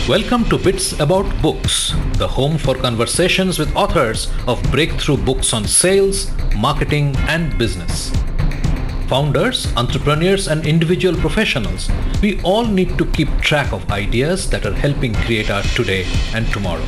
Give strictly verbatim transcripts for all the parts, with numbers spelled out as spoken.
Welcome to Bits About Books, the home for conversations with authors of breakthrough books on sales, marketing, and business. Founders, entrepreneurs, and individual professionals, we all need to keep track of ideas that are helping create our today and tomorrow.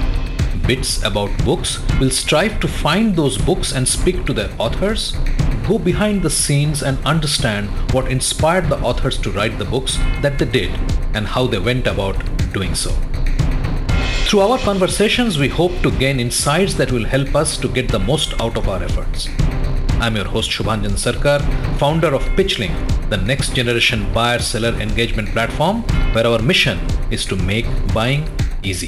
Bits About Books will strive to find those books and speak to their authors, go behind the scenes and understand what inspired the authors to write the books that they did and how they went about doing so. Through our conversations, we hope to gain insights that will help us to get the most out of our efforts. I'm your host Shubhanjan Sarkar, founder of PitchLink, the next generation buyer-seller engagement platform where our mission is to make buying easy.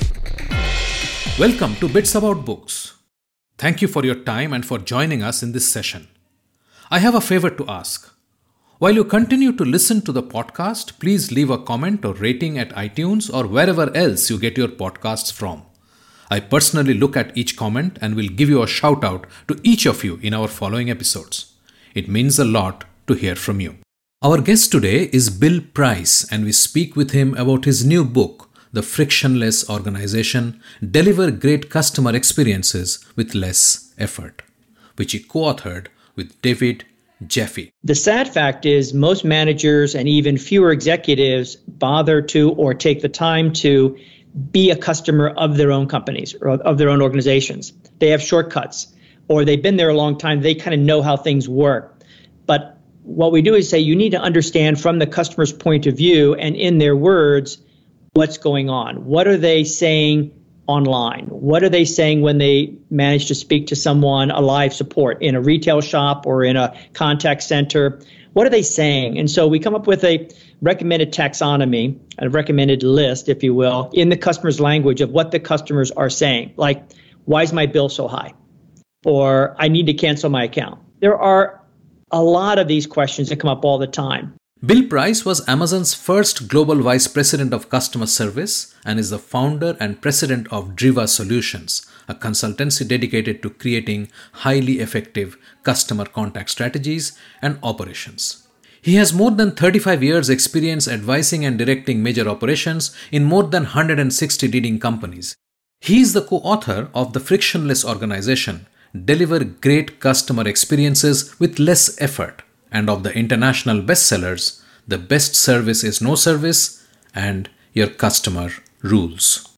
Welcome to Bits About Books. Thank you for your time and for joining us in this session. I have a favor to ask. While you continue to listen to the podcast, please leave a comment or rating at iTunes or wherever else you get your podcasts from. I personally look at each comment and will give you a shout out to each of you in our following episodes. It means a lot to hear from you. Our guest today is Bill Price, and we speak with him about his new book, The Frictionless Organization: Deliver Great Customer Experiences with Less Effort, which he co-authored with David Jaffe. The sad fact is most managers and even fewer executives bother to or take the time to be a customer of their own companies or of their own organizations. They have shortcuts, or they've been there a long time. They kind of know how things work. But what we do is say you need to understand from the customer's point of view and in their words what's going on. What are they saying online? What are they saying when they manage to speak to someone, a live support in a retail shop or in a contact center? What are they saying? And so we come up with a recommended taxonomy, a recommended list, if you will, in the customer's language of what the customers are saying. Like, why is my bill so high? Or I need to cancel my account. There are a lot of these questions that come up all the time. Bill Price was Amazon's first global vice president of customer service and is the founder and president of Driva Solutions, a consultancy dedicated to creating highly effective customer contact strategies and operations. He has more than thirty-five years experience advising and directing major operations in more than one hundred sixty leading companies. He is the co-author of The Frictionless Organization: Deliver Great Customer Experiences with Less Effort, and of the international bestsellers, The Best Service is No Service and Your Customer Rules.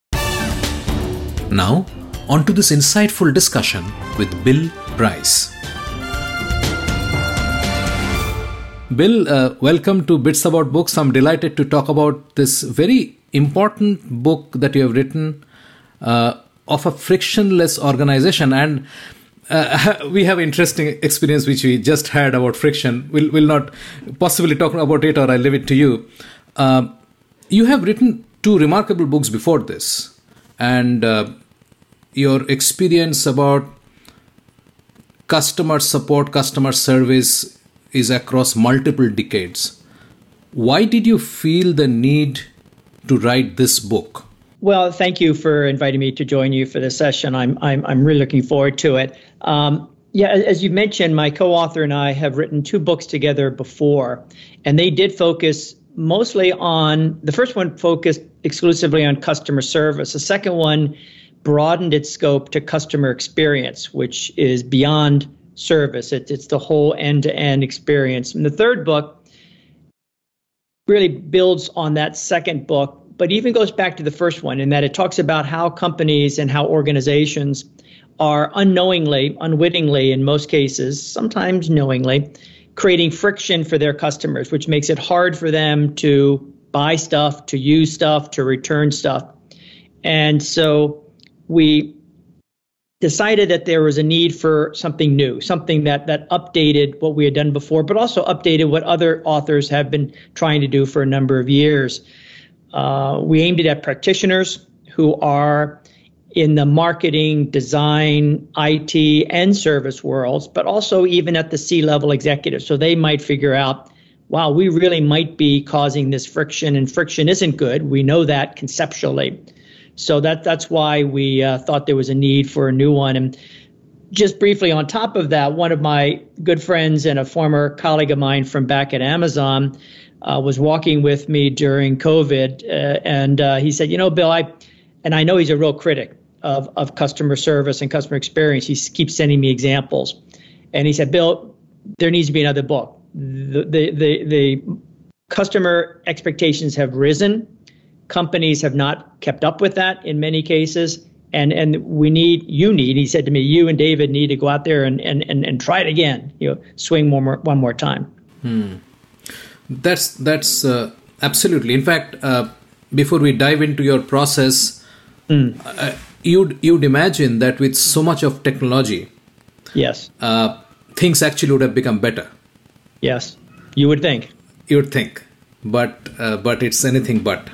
Now, on to this insightful discussion with Bill Price. Bill, uh, welcome to Bits About Books. I'm delighted to talk about this very important book that you have written uh, of a frictionless organization. And Uh, we have interesting experience which we just had about friction. We'll, we'll not possibly talk about it, or I'll leave it to you. Uh, you have written two remarkable books before this, and uh, your experience about customer support, customer service is across multiple decades. Why did you feel the need to write this book? Well, thank you for inviting me to join you for this session. I'm I'm I'm really looking forward to it. Um, yeah, as you mentioned, my co-author and I have written two books together before, and they did focus mostly on, the first one focused exclusively on customer service. The second one broadened its scope to customer experience, which is beyond service. It, it's the whole end-to-end experience. And the third book really builds on that second book, but even goes back to the first one in that it talks about how companies and how organizations are unknowingly, unwittingly in most cases, sometimes knowingly, creating friction for their customers, which makes it hard for them to buy stuff, to use stuff, to return stuff. And so we decided that there was a need for something new, something that that updated what we had done before, but also updated what other authors have been trying to do for a number of years. Uh, we aimed it at practitioners who are in the marketing, design, I T, and service worlds, but also even at the C-level executives. So they might figure out, wow, we really might be causing this friction, and friction isn't good. We know that conceptually. So that that's why we uh, thought there was a need for a new one. And just briefly on top of that, one of my good friends and a former colleague of mine from back at Amazon uh, was walking with me during COVID, uh, and uh, he said, "You know, Bill, I," and I know he's a real critic of of customer service and customer experience. He keeps sending me examples, and he said, "Bill, there needs to be another book. The the the, the customer expectations have risen. Companies have not kept up with that in many cases." And and we need, you need, he said to me, you and David need to go out there and and, and, and try it again, you know, swing one more, one more time. Hmm. That's, that's uh, absolutely. In fact, uh, before we dive into your process, mm. uh, you'd, you'd imagine that with so much of technology, yes, uh, things actually would have become better. Yes, you would think. You would think. But, uh, but it's anything but.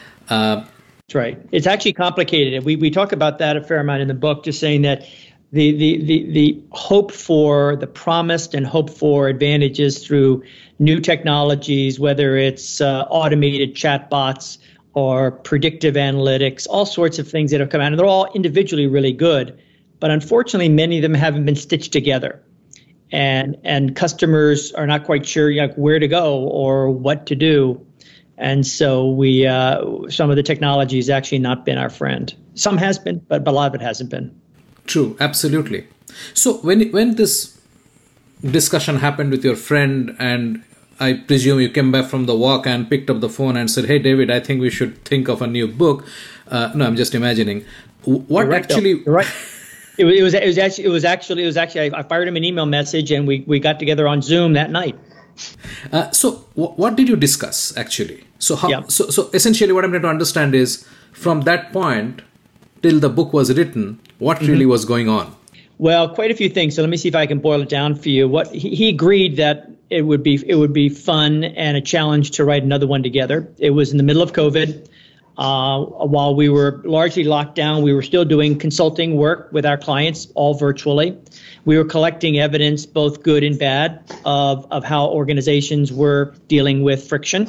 Uh, That's right. It's actually complicated. We we talk about that a fair amount in the book, just saying that the the the, the hope for, the promised and hope for advantages through new technologies, whether it's uh, automated chatbots or predictive analytics, all sorts of things that have come out, and they're all individually really good. But unfortunately, many of them haven't been stitched together. And and customers are not quite sure, you know, where to go or what to do. And so we, uh, some of the technology has actually not been our friend. Some has been, but, but a lot of it hasn't been. True, absolutely. So when when this discussion happened with your friend, and I presume you came back from the walk and picked up the phone and said, "Hey, David, I think we should think of a new book." Uh, no, I'm just imagining. What You're right, actually? You're right. It was, it was it was actually it was actually it was actually I, I fired him an email message, and we we got together on Zoom that night. Uh, so w- what did you discuss actually? So how? Yeah. So so essentially, what I'm trying to understand is from that point till the book was written, what mm-hmm. really was going on? Well, quite a few things. So let me see if I can boil it down for you. What he, he agreed that it would be it would be fun and a challenge to write another one together. It was in the middle of COVID. Uh, while we were largely locked down, we were still doing consulting work with our clients, all virtually. We were collecting evidence, both good and bad, of, of how organizations were dealing with friction.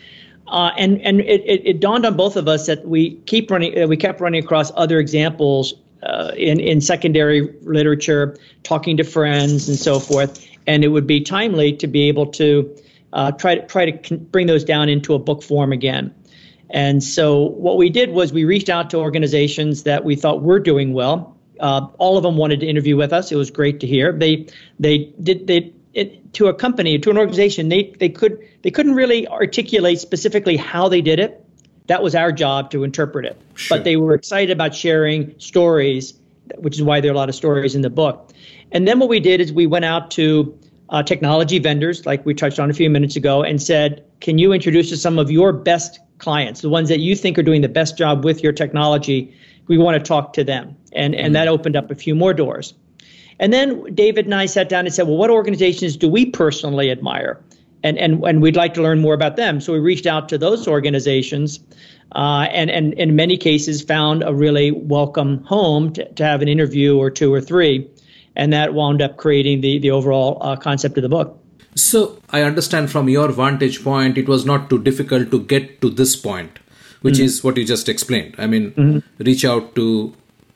Uh, and and it, it, it dawned on both of us that we keep running, uh, we kept running across other examples uh, in in secondary literature, talking to friends and so forth. And it would be timely to be able to uh, try to try to bring those down into a book form again. And so what we did was we reached out to organizations that we thought were doing well. Uh, all of them wanted to interview with us. It was great to hear. They they did they it, to a company, to an organization. They they could they couldn't really articulate specifically how they did it. That was our job to interpret it. Sure. But they were excited about sharing stories, which is why there are a lot of stories in the book. And then what we did is we went out to uh, technology vendors, like we touched on a few minutes ago, and said, "Can you introduce us some of your best clients, the ones that you think are doing the best job with your technology? We want to talk to them." And and that opened up a few more doors. And then David and I sat down and said, well, what organizations do we personally admire? And and and we'd like to learn more about them. So we reached out to those organizations uh, and, and in many cases found a really welcome home to, to have an interview or two or three. And that wound up creating the, the overall uh, concept of the book. So I understand from your vantage point, it was not too difficult to get to this point, which mm-hmm. is what you just explained. I mean, mm-hmm. reach out to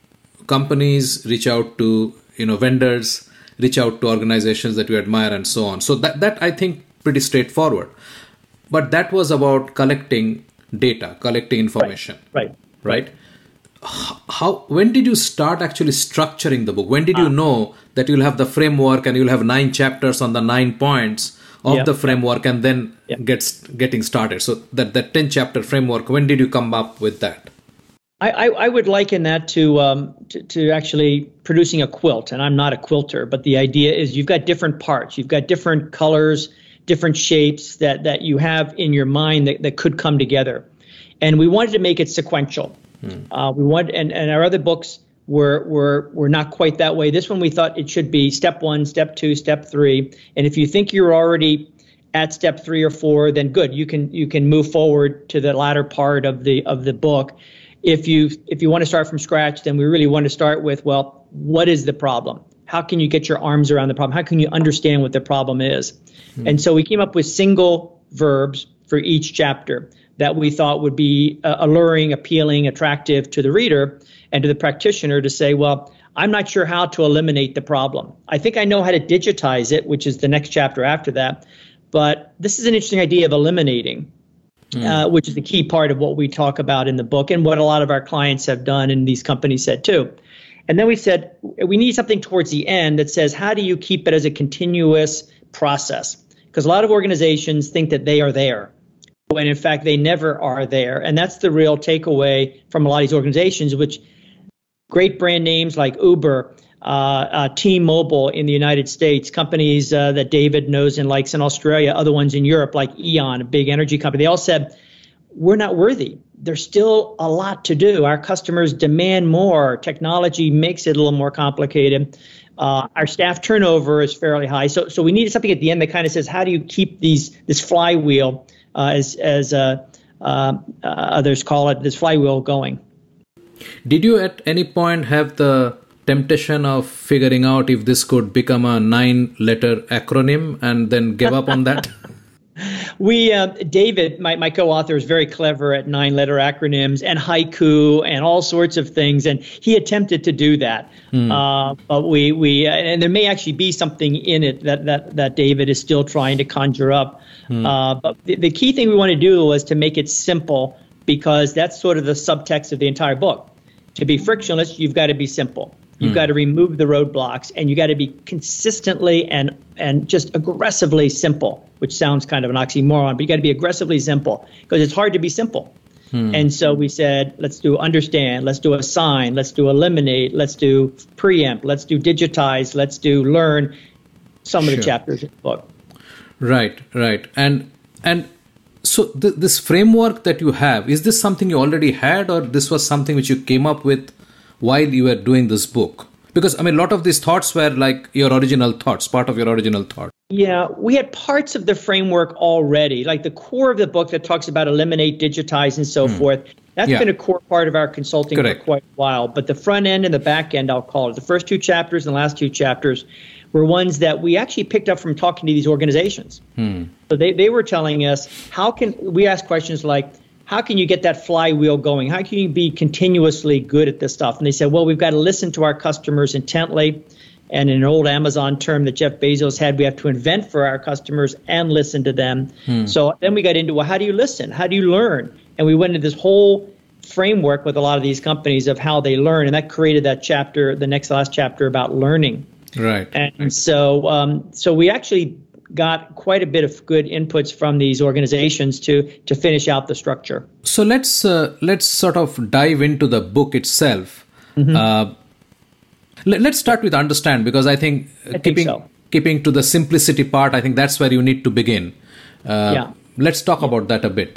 companies, reach out to, you know, vendors, reach out to organizations that you admire and so on. So that, that I think pretty straightforward. But that was about collecting data, collecting information. Right. Right. right? How, when did you start actually structuring the book? When did you know that you'll have the framework and you'll have nine chapters on the nine points of yeah. the framework and then yeah. gets getting started? So that, that ten chapter framework, when did you come up with that? I, I, I would liken that to, um, to to actually producing a quilt. And I'm not a quilter, but the idea is you've got different parts. You've got different colors, different shapes that, that you have in your mind that, that could come together. And we wanted to make it sequential. Uh, we want, and, and our other books were were were not quite that way. This one we thought it should be step one, step two, step three. And if you think you're already at step three or four, then good. You can you can move forward to the latter part of the of the book. If you if you want to start from scratch, then we really want to start with, well, what is the problem? How can you get your arms around the problem? How can you understand what the problem is? Mm-hmm. And so we came up with single verbs for each chapter that we thought would be uh, alluring, appealing, attractive to the reader and to the practitioner to say, well, I'm not sure how to eliminate the problem. I think I know how to digitize it, which is the next chapter after that, But this is an interesting idea of eliminating, mm. uh, which is the key part of what we talk about in the book and what a lot of our clients have done and these companies said too. And then we said we need something towards the end that says, how do you keep it as a continuous process? Because a lot of organizations think that they are there, when in fact they never are there. And that's the real takeaway from a lot of these organizations, which great brand names like Uber, uh, uh, T-Mobile in the United States, companies uh, that David knows and likes in Australia, other ones in Europe like E.ON, a big energy company, they all said, we're not worthy. There's still a lot to do. Our customers demand more. Technology makes it a little more complicated. Uh, our staff turnover is fairly high. So so we needed something at the end that kind of says, how do you keep these this flywheel, uh, as, as uh, uh, uh, others call it, this flywheel going? Did you at any point have the temptation of figuring out if this could become a nine-letter acronym and then give up on that? We, uh, David, my, my co-author, is very clever at nine-letter acronyms and haiku and all sorts of things, and he attempted to do that. Hmm. Uh, but we, we, and there may actually be something in it that that, that David is still trying to conjure up. Hmm. Uh, but the, the key thing we want to do was to make it simple, because that's sort of the subtext of the entire book. To be frictionless, you've got to be simple. You've mm. got to remove the roadblocks, and you got to be consistently and and just aggressively simple, which sounds kind of an oxymoron, but you got to be aggressively simple, because it's hard to be simple. Mm. And so we said, let's do understand, let's do assign, let's do eliminate, let's do preempt, let's do digitize, let's do learn, some sure. of the chapters in the book. Right, right. And and so th- this framework that you have, is this something you already had, or this was something which you came up with while you were doing this book? Because, I mean, a lot of these thoughts were like your original thoughts, part of your original thought. Yeah, we had parts of the framework already, like the core of the book that talks about eliminate, digitize, and so mm. forth. That's yeah. been a core part of our consulting Correct. for quite a while. But the front end and the back end, I'll call it, the first two chapters and the last two chapters were ones that we actually picked up from talking to these organizations. Hmm. So they, they were telling us, how can we ask questions like, how can you get that flywheel going? How can you be continuously good at this stuff? And they said, well, we've got to listen to our customers intently. And in an old Amazon term that Jeff Bezos had, we have to invent for our customers and listen to them. Hmm. So then we got into, well, how do you listen? How do you learn? And we went into this whole framework with a lot of these companies of how they learn. And that created that chapter, the next last chapter about learning. Right. And so um, so we actually got quite a bit of good inputs from these organizations to to finish out the structure. So let's uh, let's sort of dive into the book itself. Mm-hmm. Uh, let, let's start with understand, because I think I keeping think so. keeping to the simplicity part, I think that's where you need to begin. Uh, yeah. Let's talk yeah. about that a bit.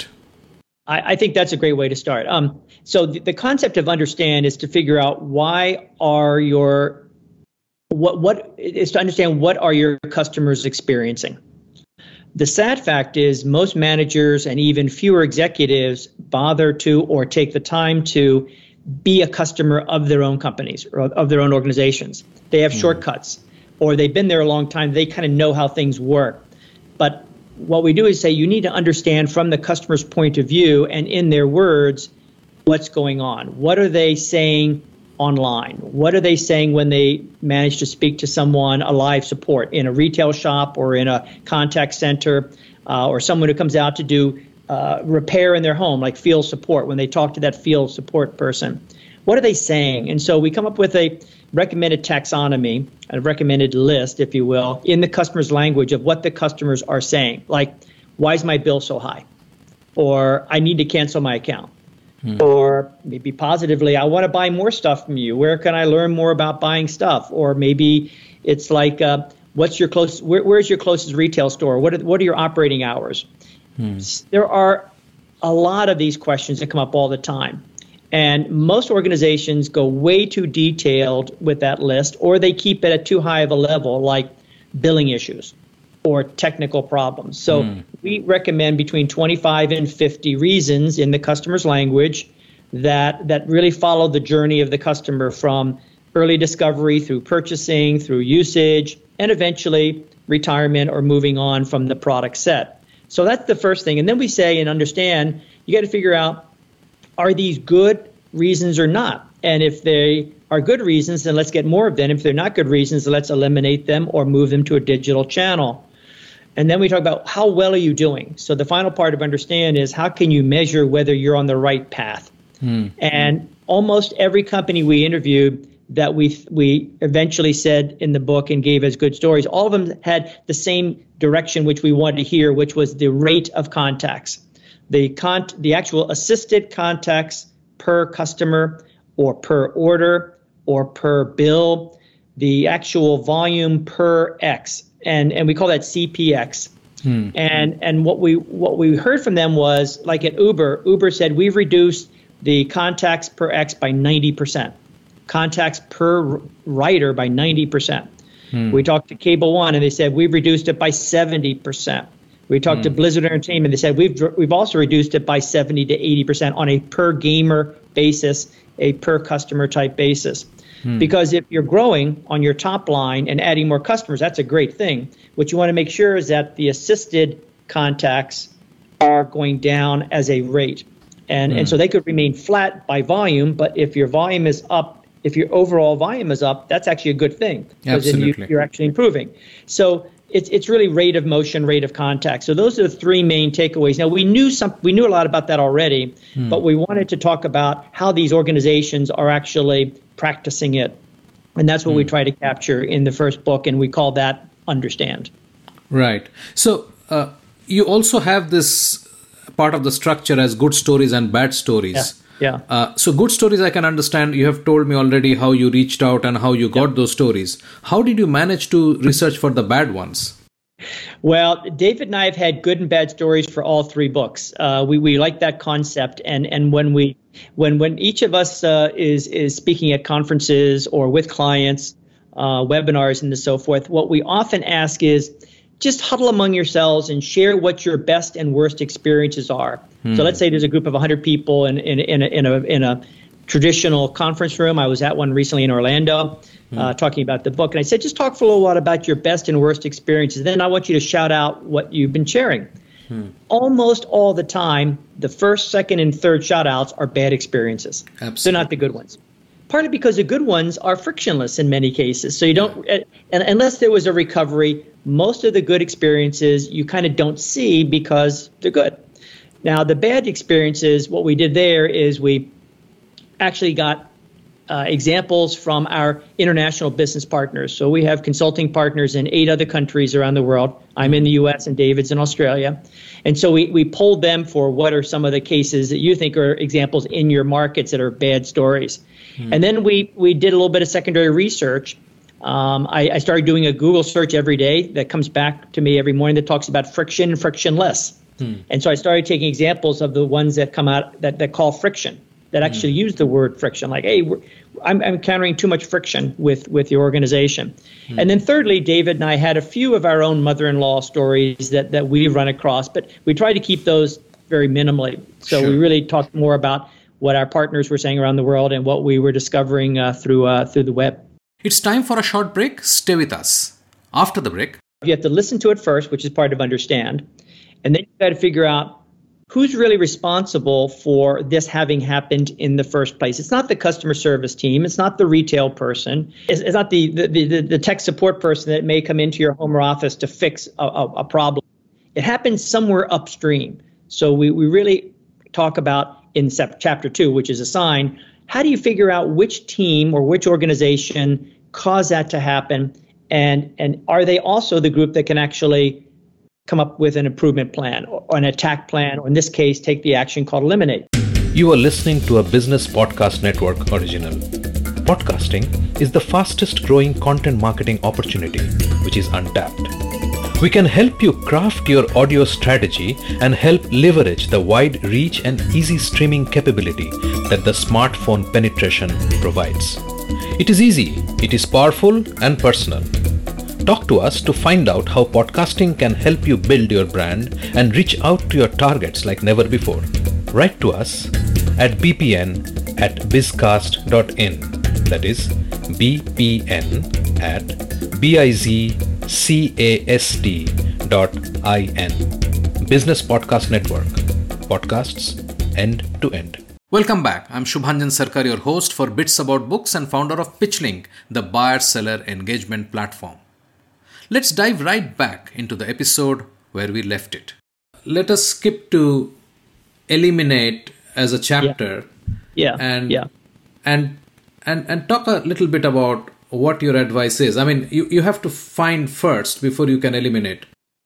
I, I think that's a great way to start. Um, so the, the concept of understand is to figure out why are your What what is to understand what are your customers experiencing. The sad fact is most managers and even fewer executives bother to or take the time to be a customer of their own companies or of their own organizations. They have mm. shortcuts, or they've been there a long time. They kind of know how things work. But what we do is say you need to understand from the customer's point of view and in their words what's going on. What are they saying online? What are they saying when they manage to speak to someone, a live support in a retail shop or in a contact center, uh, or someone who comes out to do uh, repair in their home, like field support, when they talk to that field support person? What are they saying? And so we come up with a recommended taxonomy, a recommended list, if you will, in the customer's language of what the customers are saying. Like, why is my bill so high? Or I need to cancel my account. Hmm. Or maybe positively, I want to buy more stuff from you. Where can I learn more about buying stuff? Or maybe it's like, uh, what's your close? Where, where's your closest retail store? What are, what are your operating hours? Hmm. There are a lot of these questions that come up all the time. And most organizations go way too detailed with that list, or they keep it at too high of a level, like billing issues or technical problems. So mm. we recommend between twenty-five and fifty reasons in the customer's language that that really follow the journey of the customer from early discovery through purchasing, through usage, and eventually retirement or moving on from the product set. So that's the first thing. And then we say and understand, you got to figure out, are these good reasons or not? And if they are good reasons, then let's get more of them. If they're not good reasons, let's eliminate them or move them to a digital channel. And then we talk about how well are you doing? So the final part of understand is how can you measure whether you're on the right path? Hmm. And almost every company we interviewed that we we eventually said in the book and gave as good stories, all of them had the same direction which we wanted to hear, which was the rate of contacts. The con- the actual assisted contacts per customer or per order or per bill, the actual volume per X. And and we call that C P X. Hmm. And and what we what we heard from them was, like at Uber, Uber said we've reduced the contacts per X by ninety percent, contacts per rider by ninety percent. Hmm. We talked to Cable One and they said we've reduced it by seventy percent. We talked hmm. to Blizzard Entertainment. They said we've we've also reduced it by seventy to eighty percent on a per gamer basis, a per customer type basis. Hmm. Because if you're growing on your top line and adding more customers, that's a great thing. What you want to make sure is that the assisted contacts are going down as a rate. And hmm. and so they could remain flat by volume, but if your volume is up, if your overall volume is up, that's actually a good thing. Because then you, you're actually improving. So it's it's really rate of motion, rate of contact. So those are the three main takeaways. Now we knew some we knew a lot about that already, hmm. but we wanted to talk about how these organizations are actually practicing it. And that's what hmm. we try to capture in the first book, and we call that Understand. Right. So uh, you also have this part of the structure as good stories and bad stories. Yeah. Yeah. Uh, so good stories, I can understand. You have told me already how you reached out and how you got yeah. those stories. How did you manage to research for the bad ones? Well, David and I have had good and bad stories for all three books. Uh, we we like that concept, and and when we when when each of us uh, is is speaking at conferences or with clients, uh, webinars, and so forth, what we often ask is, just huddle among yourselves and share what your best and worst experiences are. Hmm. So let's say there's a group of one hundred people in in in a, in a in a traditional conference room. I was at one recently in Orlando, hmm. uh, talking about the book, and I said, just talk for a little while about your best and worst experiences. Then I want you to shout out what you've been sharing. Hmm. Almost all the time, the first, second, and third shout outs are bad experiences. Absolutely. They're not the good ones. Partly because the good ones are frictionless in many cases. So you don't, and unless there was a recovery, most of the good experiences you kind of don't see because they're good. Now, the bad experiences, what we did there is we actually got uh, examples from our international business partners. So we have consulting partners in eight other countries around the world. I'm in the U S and David's in Australia. And so we, we polled them for what are some of the cases that you think are examples in your markets that are bad stories. Hmm. And then we, we did a little bit of secondary research. Um, I, I started doing a Google search every day that comes back to me every morning that talks about friction and frictionless. Hmm. And so I started taking examples of the ones that come out that, that call friction, that actually hmm. use the word friction, like, hey, we're, I'm, I'm encountering too much friction with, with the organization. Hmm. And then thirdly, David and I had a few of our own mother-in-law stories that, that we run across, but we tried to keep those very minimally. So sure. we really talked more about what our partners were saying around the world and what we were discovering uh, through uh, through the web. It's time for a short break. Stay with us. After the break, you have to listen to it first, which is part of Understand. And then you've got to figure out who's really responsible for this having happened in the first place. It's not the customer service team. It's not the retail person. It's, it's not the, the, the, the tech support person that may come into your home or office to fix a, a, a problem. It happens somewhere upstream. So we, we really talk about in chapter two, which is Assign, how do you figure out which team or which organization caused that to happen? And, and are they also the group that can actually come up with an improvement plan or an attack plan, or in this case, take the action called Eliminate? You are listening to a Business Podcast Network original. Podcasting is the fastest growing content marketing opportunity, which is untapped. We can help you craft your audio strategy and help leverage the wide reach and easy streaming capability that the smartphone penetration provides. It is easy, it is powerful and personal. Talk to us to find out how podcasting can help you build your brand and reach out to your targets like never before. Write to us at b p n at bizcast dot in. That is B P N at bizcast dot in. Business Podcast Network. Podcasts end to end. Welcome back. I'm Shubhanjan Sarkar, your host for Bits About Books and founder of PitchLink, the buyer-seller engagement platform. Let's dive right back into the episode where we left it. Let us skip to eliminate as a chapter. Yeah. yeah. And, yeah. and and and talk a little bit about what your advice is. I mean, you, you have to find first before you can eliminate.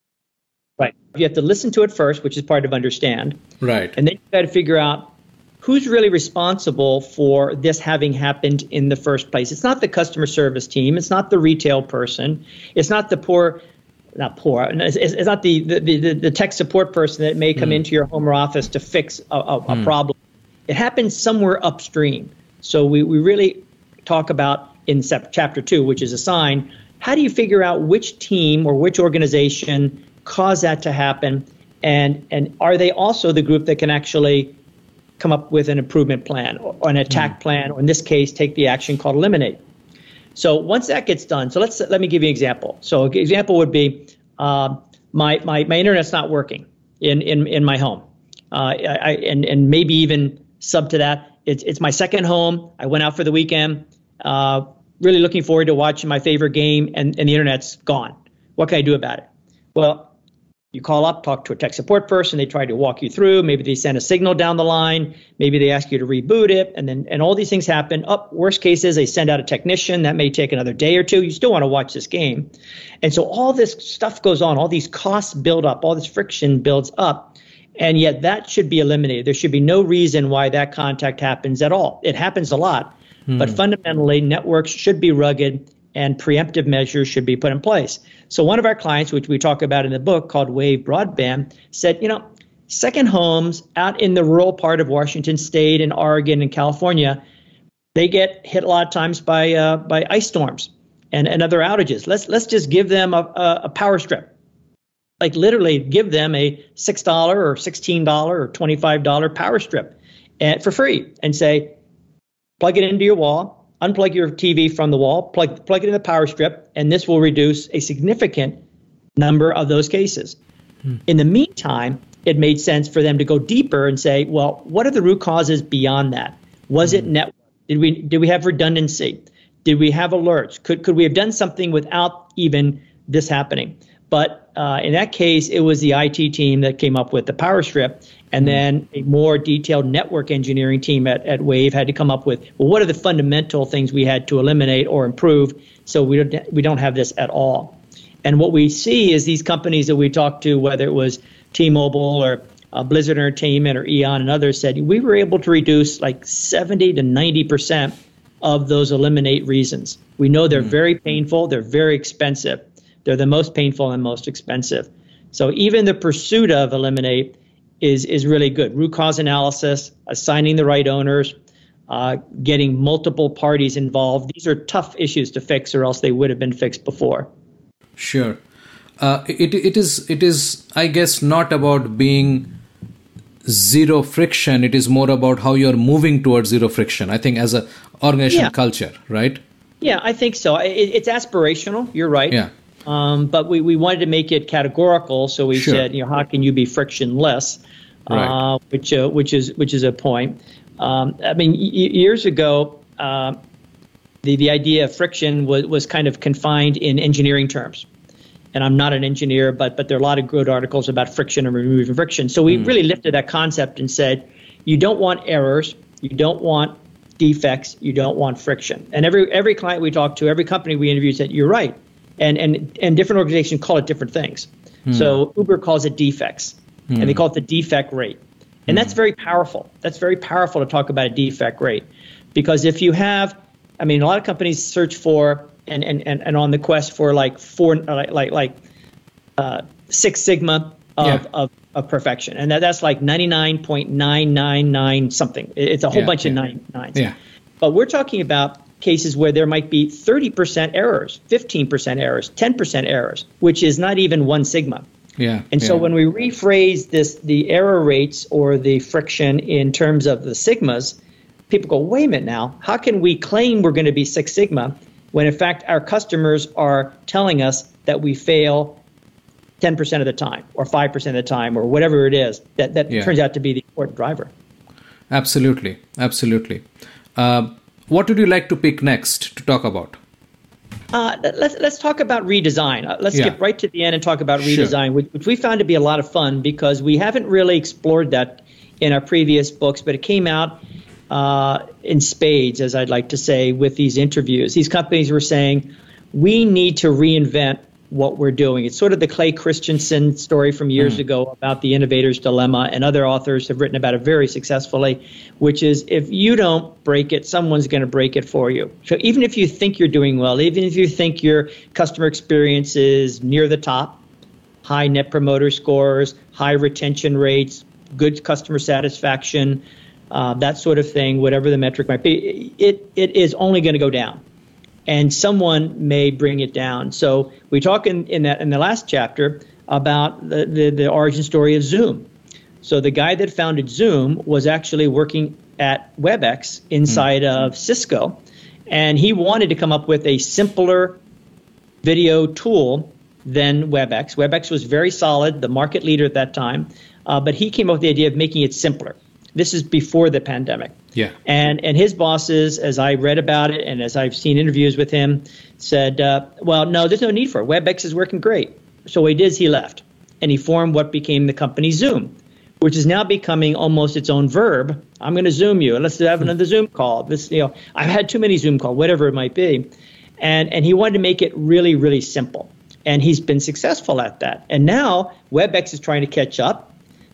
Right. You have to listen to it first, which is part of understand. Right. And then you got to figure out who's really responsible for this having happened in the first place. It's not the customer service team. It's not the retail person. It's not the poor, not poor. It's, it's not the, the, the, the tech support person that may come mm. into your home or office to fix a, a, a mm. problem. It happens somewhere upstream. So we, we really talk about in chapter two, which is assign, how do you figure out which team or which organization caused that to happen? And, and are they also the group that can actually come up with an improvement plan or an attack mm. plan, or in this case, take the action called eliminate? So once that gets done, so let's let me give you an example. So an example would be uh, my, my my internet's not working in in, in my home, uh, I, and and maybe even sub to that. It's it's my second home. I went out for the weekend, uh, really looking forward to watching my favorite game, and, and the internet's gone. What can I do about it? Well, you call up, talk to a tech support person. They try to walk you through. Maybe they send a signal down the line. Maybe they ask you to reboot it, and then and all these things happen. Up, oh, worst case is they send out a technician. That may take another day or two. You still want to watch this game, and so all this stuff goes on. All these costs build up. All this friction builds up. And yet that should be eliminated. There should be no reason why that contact happens at all. It happens a lot, hmm. but fundamentally networks should be rugged and preemptive measures should be put in place. So one of our clients, which we talk about in the book called Wave Broadband, said, you know, second homes out in the rural part of Washington State and Oregon and California, they get hit a lot of times by uh, by ice storms and, and other outages. Let's let's just give them a, a, a power strip. Like literally give them a six dollars or sixteen dollars or twenty-five dollars power strip and for free and say, plug it into your wall, unplug your T V from the wall, plug, plug it in the power strip, and this will reduce a significant number of those cases. Hmm. In the meantime, it made sense for them to go deeper and say, well, what are the root causes beyond that? Was hmm. it network? Did we, did we have redundancy? Did we have alerts? Could, could we have done something without even this happening? But uh, in that case, it was the I T team that came up with the power strip, and then a more detailed network engineering team at, at Wave had to come up with, well, what are the fundamental things we had to eliminate or improve so we don't, we don't have this at all. And what we see is these companies that we talked to, whether it was T-Mobile or uh, Blizzard Entertainment or Eon and others, said we were able to reduce like seventy to ninety percent of those eliminate reasons. We know they're mm. very painful, they're very expensive. They're the most painful and most expensive. So even the pursuit of eliminate is, is really good. Root cause analysis, assigning the right owners, uh, getting multiple parties involved. These are tough issues to fix, or else they would have been fixed before. Sure. Uh, it it is it is I guess not about being zero friction. It is more about how you're moving towards zero friction. I think as a organizational yeah. culture, right? Yeah, I think so. It, it's aspirational. You're right. Yeah. Um, but we, we wanted to make it categorical, so we sure. said, you know, how can you be frictionless? Right. Uh, which uh, which is which is a point. Um, I mean, y- years ago, uh, the the idea of friction was was kind of confined in engineering terms. And I'm not an engineer, but but there are a lot of good articles about friction and removing friction. So we mm. really lifted that concept and said, you don't want errors, you don't want defects, you don't want friction. And every every client we talked to, every company we interviewed said, you're right. And and and different organizations call it different things. Hmm. So Uber calls it defects, hmm. and they call it the defect rate. And hmm. that's very powerful. That's very powerful to talk about a defect rate. Because if you have, I mean, a lot of companies search for and and, and, and on the quest for like four, like like, like uh, Six Sigma of, yeah. of, of perfection. And that, that's like ninety-nine point nine nine nine something. It's a whole yeah, bunch yeah. of nine nines. Yeah. But we're talking about cases where there might be thirty percent errors, fifteen percent errors, ten percent errors, which is not even one sigma. Yeah. And yeah. so when we rephrase this, the error rates or the friction in terms of the sigmas, people go, wait a minute now, how can we claim we're going to be Six Sigma when in fact our customers are telling us that we fail ten percent of the time or five percent of the time or whatever it is that, that yeah. turns out to be the important driver. Absolutely. Absolutely. Uh, What would you like to pick next to talk about? Uh, let's let's talk about redesign. Uh, let's Yeah. skip right to the end and talk about Sure. redesign, which, which we found to be a lot of fun because we haven't really explored that in our previous books, but it came out uh, in spades, as I'd like to say, with these interviews. These companies were saying, we need to reinvent what we're doing. It's sort of the Clay Christensen story from years mm. ago about the innovator's dilemma, and other authors have written about it very successfully, which is if you don't break it, someone's going to break it for you. So even if you think you're doing well, even if you think your customer experience is near the top, high net promoter scores, high retention rates, good customer satisfaction, uh, that sort of thing, whatever the metric might be, it it is only going to go down. And someone may bring it down. So we talk in, in that in the last chapter about the, the, the origin story of Zoom. So the guy that founded Zoom was actually working at WebEx inside mm. of Cisco, and he wanted to come up with a simpler video tool than WebEx. WebEx was very solid, the market leader at that time, uh, but he came up with the idea of making it simpler. This is before the pandemic. Yeah. And and his bosses, as I read about it and as I've seen interviews with him, said, uh, well, no, there's no need for it. WebEx is working great. So what he did is he left, and he formed what became the company Zoom, which is now becoming almost its own verb. I'm going to Zoom you. Let's have another Zoom call. This, you know, I've had too many Zoom calls, whatever it might be. And and he wanted to make it really, really simple. And he's been successful at that. And now WebEx is trying to catch up.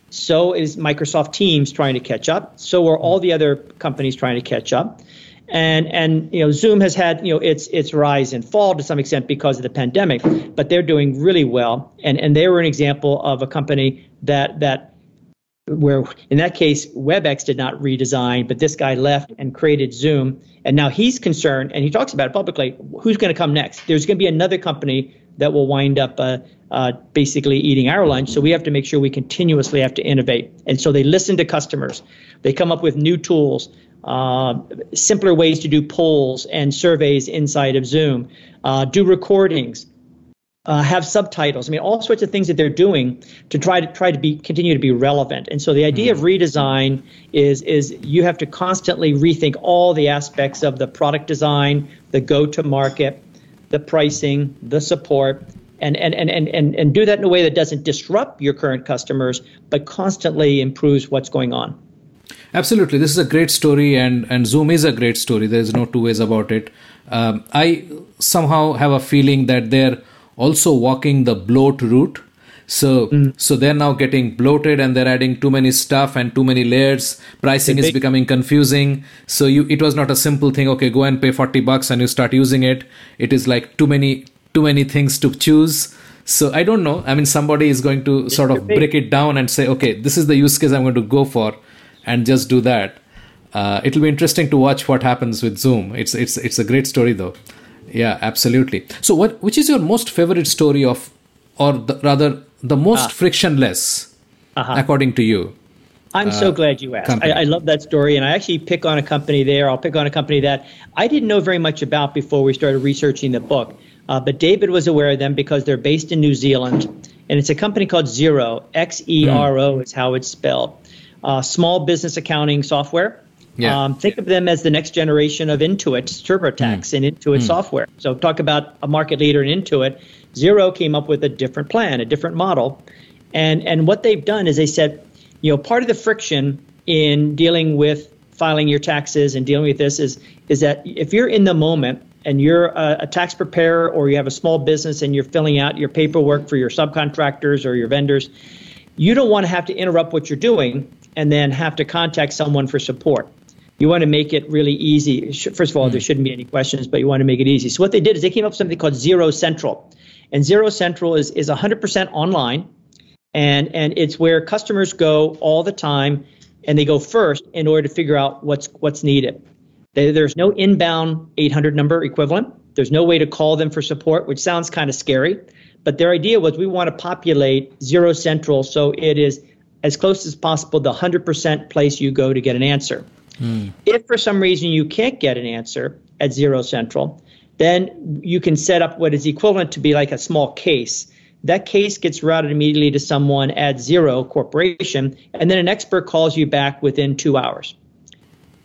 So is Microsoft Teams trying to catch up. So are all the other companies trying to catch up. And and you know Zoom has had you know its its rise and fall to some extent because of the pandemic, but they're doing really well. And and they were an example of a company that that where in that case WebEx did not redesign, but this guy left and created Zoom. And now he's concerned, and he talks about it publicly, who's going to come next? There's going to be another company that will wind up uh, uh, basically eating our lunch. So we have to make sure we continuously have to innovate. And so they listen to customers. They come up with new tools, uh, simpler ways to do polls and surveys inside of Zoom, uh, do recordings, uh, have subtitles. I mean, all sorts of things that they're doing to try to try to be continue to be relevant. And so the idea of redesign is is you have to constantly rethink all the aspects of the product design, the go-to-market, the pricing, the support, and, and, and, and, and do that in a way that doesn't disrupt your current customers, but constantly improves what's going on. Absolutely. This is a great story, and, and Zoom is a great story. There's no two ways about it. Um, I somehow have a feeling that they're also walking the bloat route. So mm. so they're now getting bloated, and they're adding too many stuff and too many layers. Pricing is becoming confusing. So you it was not a simple thing. Okay, go and pay forty bucks and you start using it. It is like too many too many things to choose. So I don't know. I mean, somebody is going to sort of break it down and say, okay, this is the use case I'm going to go for, and just do that. Uh, it'll be interesting to watch what happens with Zoom. It's it's it's a great story though. Yeah, absolutely. So what which is your most favorite story of, or the, rather the most uh, frictionless, uh-huh. according to you? I'm uh, so glad you asked. I, I love that story, and I actually pick on a company there. I'll pick on a company that I didn't know very much about before we started researching the book. Uh, but David was aware of them because they're based in New Zealand, and it's a company called Xero. X E R O mm. is how it's spelled. Uh, small business accounting software. Yeah. Um, think of them as the next generation of Intuit, TurboTax, mm. and Intuit mm. software. So talk about a market leader in Intuit. Xero came up with a different plan, a different model. And and what they've done is they said, you know, part of the friction in dealing with filing your taxes and dealing with this is, is that if you're in the moment and you're a, a tax preparer or you have a small business and you're filling out your paperwork for your subcontractors or your vendors, you don't want to have to interrupt what you're doing and then have to contact someone for support. You want to make it really easy. First of all, mm. there shouldn't be any questions, but you want to make it easy. So what they did is they came up with something called Xero Central. And Xero Central is, is one hundred percent online, and, and it's where customers go all the time, and they go first in order to figure out what's what's needed. They, there's no inbound eight hundred number equivalent. There's no way to call them for support, which sounds kind of scary. But their idea was we want to populate Xero Central so it is as close as possible the one hundred percent place you go to get an answer. Mm. If for some reason you can't get an answer at Xero Central, then you can set up what is equivalent to be like a small case. That case gets routed immediately to someone at Xero Corporation, and then an expert calls you back within two hours.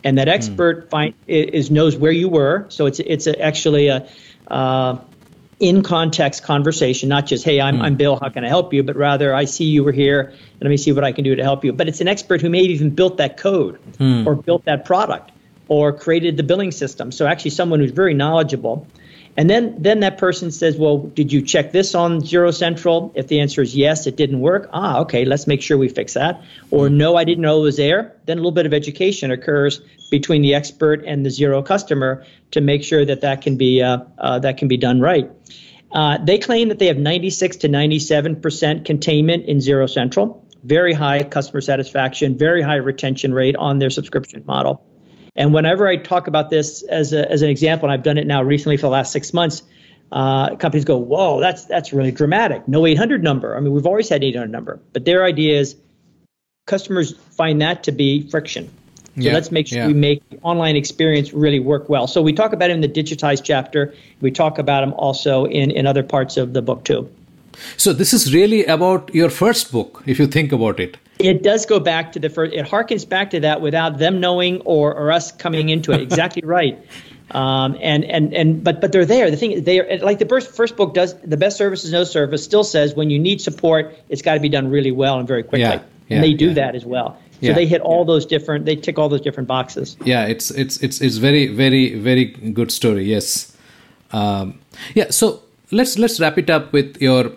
And that expert mm. find, is knows where you were. So it's it's a, actually a uh, in context conversation, not just, hey, I'm, mm. I'm Bill, how can I help you? But rather, I see you were here, and let me see what I can do to help you. But it's an expert who may have even built that code mm. or built that product or created the billing system. So actually someone who's very knowledgeable. And then, then that person says, well, did you check this on Zero Central? If the answer is yes, it didn't work. Ah, okay, let's make sure we fix that. Or no, I didn't know it was there. Then a little bit of education occurs between the expert and the Zero customer to make sure that that can be uh, uh, that can be done right. Uh, they claim that they have ninety-six to ninety-seven percent containment in Zero Central, very high customer satisfaction, very high retention rate on their subscription model. And whenever I talk about this as a, as an example, and I've done it now recently for the last six months, uh, companies go, whoa, that's that's really dramatic. No eight hundred number. I mean, we've always had eight hundred number. But their idea is customers find that to be friction. So yeah, let's make sure yeah. we make the online experience really work well. So we talk about it in the digitized chapter. We talk about them also in, in other parts of the book too. So this is really about your first book, if you think about it. It does go back to the first. It harkens back to that without them knowing or, or us coming into it. Exactly right. Um, and and and but but they're there. The thing is, they are like the first first book does. The best service is no service. Still says when you need support, it's got to be done really well and very quickly. Yeah, yeah, and they do yeah. that as well. So yeah, they hit all yeah. those different. They tick all those different boxes. Yeah, it's it's it's it's very very very good story. Yes. Um, yeah. So let's let's wrap it up with your.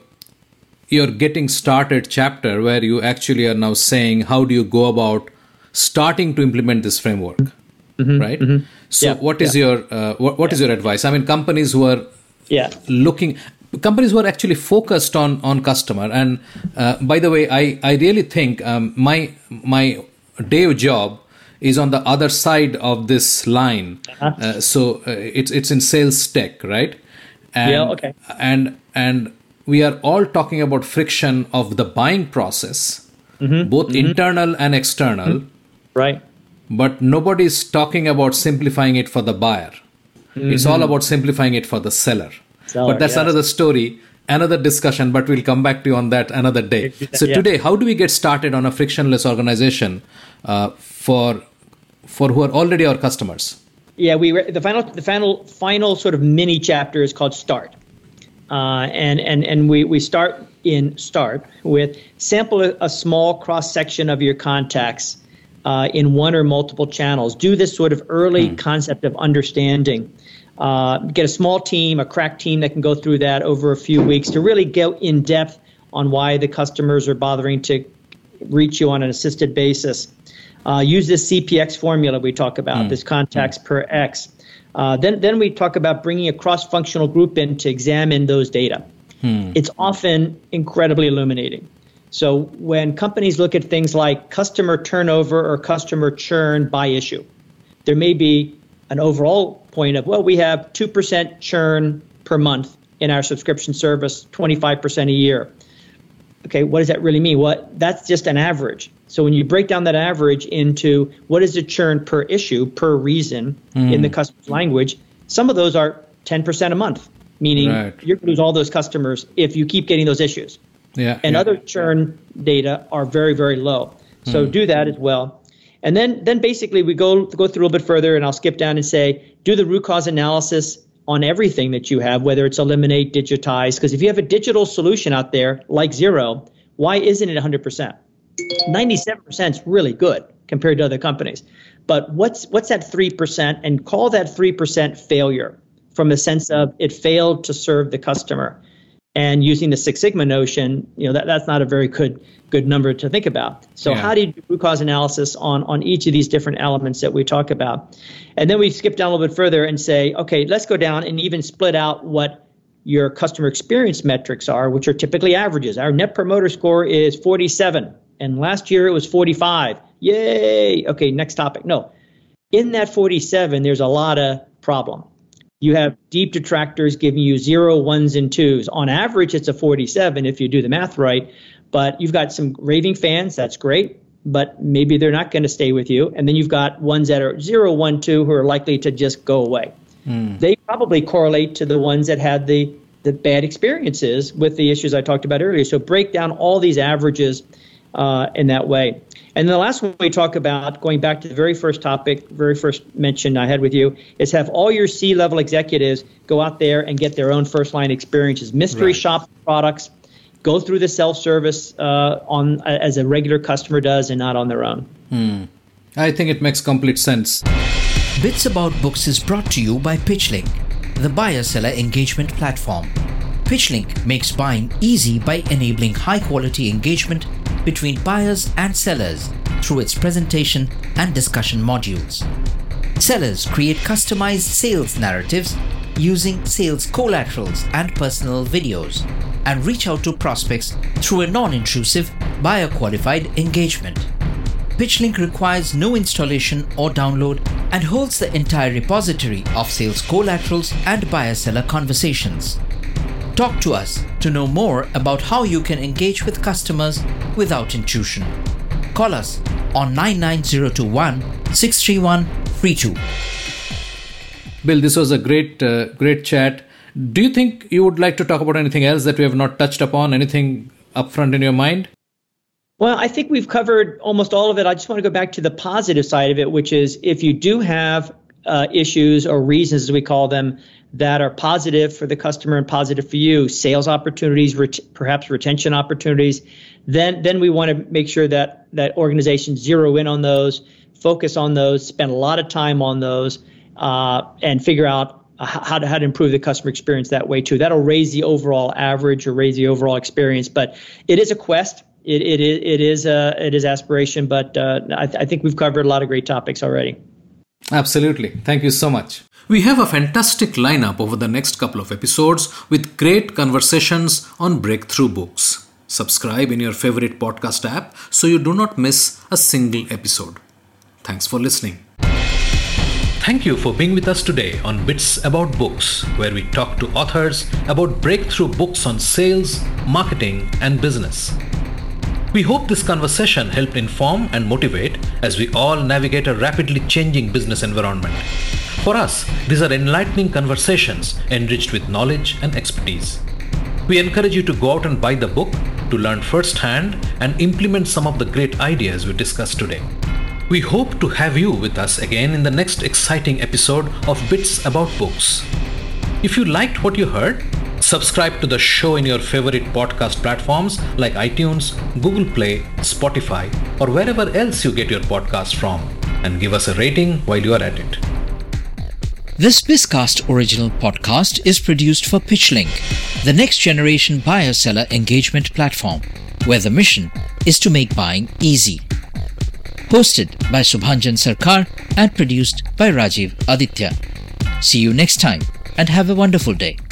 your getting started chapter where you actually are now saying how do you go about starting to implement this framework, mm-hmm, right? Mm-hmm. So yeah, what is yeah. your uh, what, what yeah. is your advice? I mean, companies who are yeah. looking, companies who are actually focused on on customer. And uh, by the way, I I really think um, my my day job is on the other side of this line. Uh-huh. Uh, so uh, it's it's in sales tech, right? And, yeah. Okay. And and we are all talking about friction of the buying process, mm-hmm, both mm-hmm. internal and external. Mm-hmm. Right. But nobody is talking about simplifying it for the buyer. Mm-hmm. It's all about simplifying it for the seller. seller but that's yes. another story, another discussion, but we'll come back to you on that another day. So yeah. today, how do we get started on a frictionless organization uh, for for who are already our customers? Yeah, we re- the final the final final sort of mini chapter is called Start. Uh, and and and we, we start in start with sample a, a small cross section of your contacts uh, in one or multiple channels. Do this sort of early mm. concept of understanding. Uh, get a small team, a crack team that can go through that over a few weeks to really go in depth on why the customers are bothering to reach you on an assisted basis. Uh, use this C P X formula we talk about, mm. this contacts mm. per X. Uh, then, then we talk about bringing a cross-functional group in to examine those data. Hmm. It's often incredibly illuminating. So when companies look at things like customer turnover or customer churn by issue, there may be an overall point of, well, we have two percent churn per month in our subscription service, twenty-five percent a year. Okay, what does that really mean? Well, that's just an average. So when you break down that average into what is the churn per issue, per reason mm. in the customer's language, some of those are ten percent a month, meaning right. you're going to lose all those customers if you keep getting those issues. Yeah, and yeah. other churn data are very, very low. So mm. do that as well. And then, then basically we go, go through a little bit further, and I'll skip down and say, do the root cause analysis on everything that you have, whether it's eliminate, digitize. Because if you have a digital solution out there like Zero, why isn't it one hundred percent? ninety-seven percent is really good compared to other companies. But what's what's that three percent? And call that three percent failure from the sense of it failed to serve the customer. And using the Six Sigma notion, you know, that, that's not a very good good number to think about. So yeah. how do you do root cause analysis on, on each of these different elements that we talk about? And then we skip down a little bit further and say, okay, let's go down and even split out what your customer experience metrics are, which are typically averages. Our net promoter score is forty-seven, and last year it was forty-five. Yay! Okay, next topic. No, in that forty-seven, there's a lot of problem. You have deep detractors giving you zero, ones, and twos. On average, it's a forty-seven if you do the math right, but you've got some raving fans. That's great, but maybe they're not going to stay with you. And then you've got ones that are zero, one, two who are likely to just go away. Mm. They probably correlate to the ones that had the, the bad experiences with the issues I talked about earlier. So break down all these averages uh, in that way. And the last one we talk about, going back to the very first topic, very first mention I had with you, is have all your C-level executives go out there and get their own first-line experiences, mystery Right. shop products, go through the self-service uh, on as a regular customer does and not on their own. Hmm. I think it makes complete sense. Bits About Books is brought to you by PitchLink, the buyer-seller engagement platform. PitchLink makes buying easy by enabling high-quality engagement between buyers and sellers through its presentation and discussion modules. Sellers create customized sales narratives using sales collaterals and personal videos and reach out to prospects through a non-intrusive, buyer-qualified engagement. PitchLink requires no installation or download and holds the entire repository of sales collaterals and buyer-seller conversations. Talk to us to know more about how you can engage with customers without intrusion. Call us on nine nine zero two one, six three one three two. Bill, this was a great, uh, great chat. Do you think you would like to talk about anything else that we have not touched upon? Anything upfront in your mind? Well, I think we've covered almost all of it. I just want to go back to the positive side of it, which is if you do have uh, issues or reasons, as we call them, that are positive for the customer and positive for you, sales opportunities, ret- perhaps retention opportunities, then then we want to make sure that that organizations zero in on those, focus on those, spend a lot of time on those, uh, and figure out how to, how to improve the customer experience that way too. That'll raise the overall average or raise the overall experience. But it is a quest. It it is it is a it is aspiration. But uh, I, th- I think we've covered a lot of great topics already. Absolutely. Thank you so much. We have a fantastic lineup over the next couple of episodes with great conversations on breakthrough books. Subscribe in your favorite podcast app so you do not miss a single episode. Thanks for listening. Thank you for being with us today on Bits About Books, where we talk to authors about breakthrough books on sales, marketing, and business. We hope this conversation helped inform and motivate as we all navigate a rapidly changing business environment. For us, these are enlightening conversations enriched with knowledge and expertise. We encourage you to go out and buy the book to learn firsthand and implement some of the great ideas we discussed today. We hope to have you with us again in the next exciting episode of Bits About Books. If you liked what you heard, subscribe to the show in your favorite podcast platforms like iTunes, Google Play, Spotify, or wherever else you get your podcasts from, and give us a rating while you are at it. This Bizcast original podcast is produced for PitchLink, the next generation buyer-seller engagement platform, where the mission is to make buying easy. Hosted by Subhanjan Sarkar and produced by Rajiv Aditya. See you next time and have a wonderful day.